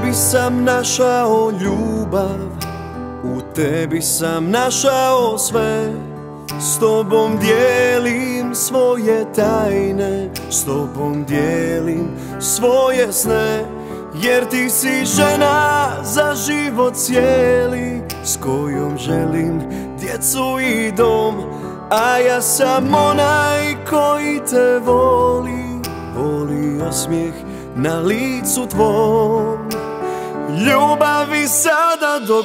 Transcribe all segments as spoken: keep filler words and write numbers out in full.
tebi sam našao ljubav, u tebi sam našao sve. S tobom dijelim svoje tajne, s tobom dijelim svoje sne. Jer ti si žena za život cijeli, s kojom želim djecu i dom. A ja sam onaj koji te voli, voli osmijeh na licu tvom. Ljubavi sada dok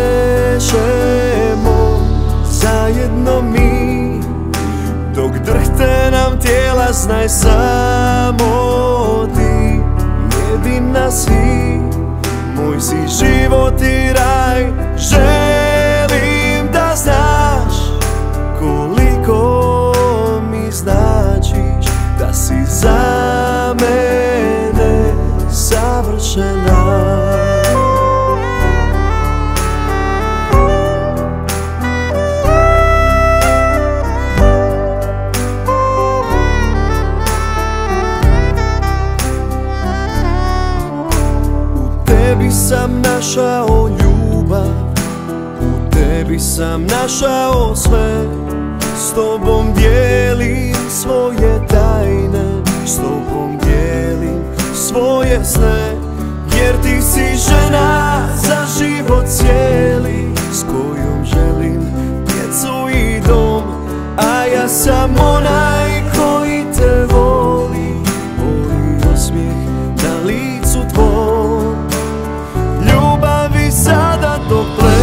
plešemo zajedno mi, dok drhte nam tijela, znaj samo ti jedina si. Moj si život i raj, želim da znaš koliko mi značiš, da si za mene savršena. U tebi sam našao ljubav, u tebi sam našao sve. S tobom dijelim svoje tajne, s tobom dijelim svoje sne. Jer ti si žena za život cijeli, s kojom želim djecu i dom. A ja sam onaj koji te voli, voli osmijeh na licu tvom. Ljubavi sada dok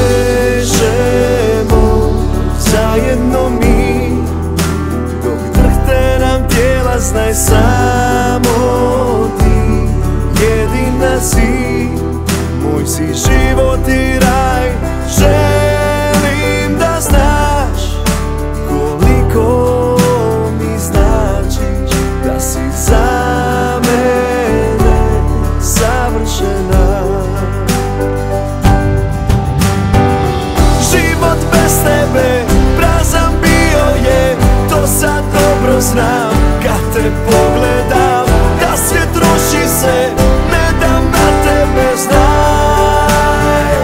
plešemo zajedno mi, dok drhte nam tijela, znaj samo ti jedina si. Moj si život i raj, želim da znaš koliko mi značiš, da si za mene savršena. Život bez tebe prazan bio je, to sad dobro znam. Kad te pogledam, da svijet ruši se, ne dam na tebe znaj.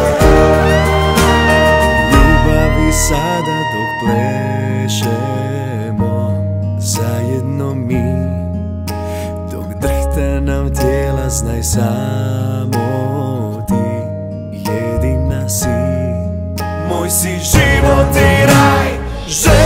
Ljubavi sada dok plešemo zajedno mi, dok drhte nam tijela, znaj samo ti jedina si. Moj si život i raj,